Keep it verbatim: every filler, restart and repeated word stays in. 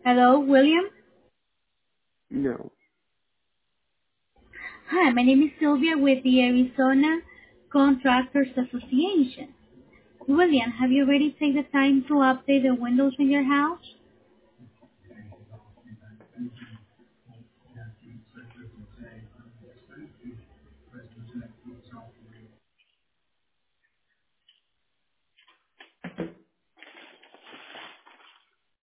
Hello, William. No. Hi, my name is Sylvia with the Arizona Contractors Association. William, have you already taken the time to update the windows in your house?